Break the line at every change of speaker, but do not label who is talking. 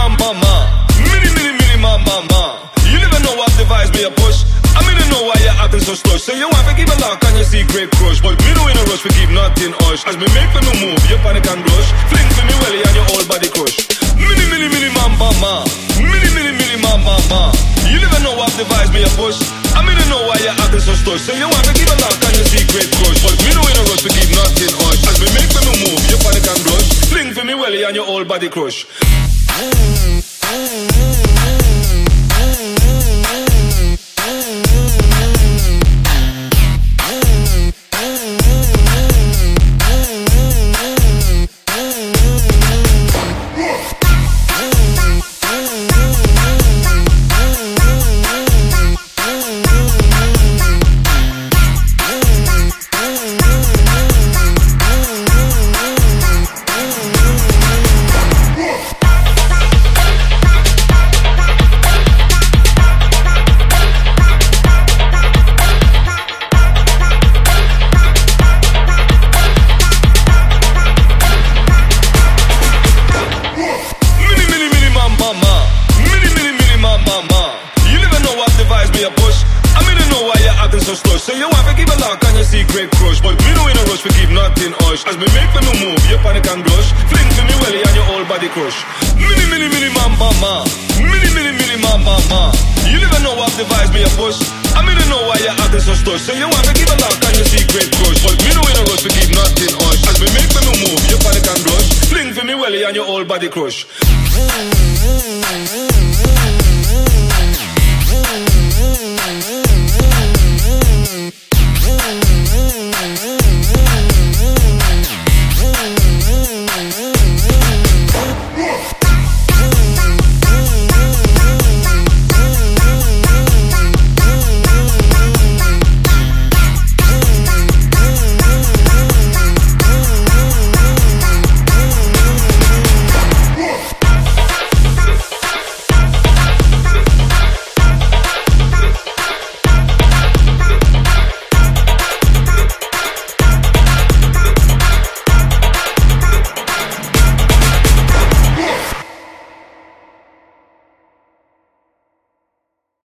mama. Mini mama. You never know what device me a push. I mean, I know why you're acting so stush. Say you want to keep a lock on your secret crush, but me no in a rush to keep nothing hush. As me make for me move, you panic and blush. Fling for me welly and your whole body crush. Mini mama. Mini mama. You never know what device me a push. I mean, I know why you're acting so stush. Say you want to keep a lock on your secret crush, but me no in a rush to keep nothing hush. As me make for me move, you panic and blush. Fling for me welly and your whole body crush. As me make for me move, you panic and blush. Fling for me welly and your whole body crush. Mini mama. Mini mama. You never know what device me a push. I mean, I know why you're acting so stush. So you want to keep a lock on your secret crush, but me no in a rush to keep nothing hush. As me make for me move, you panic and blush. Fling for me welly and your whole body crush.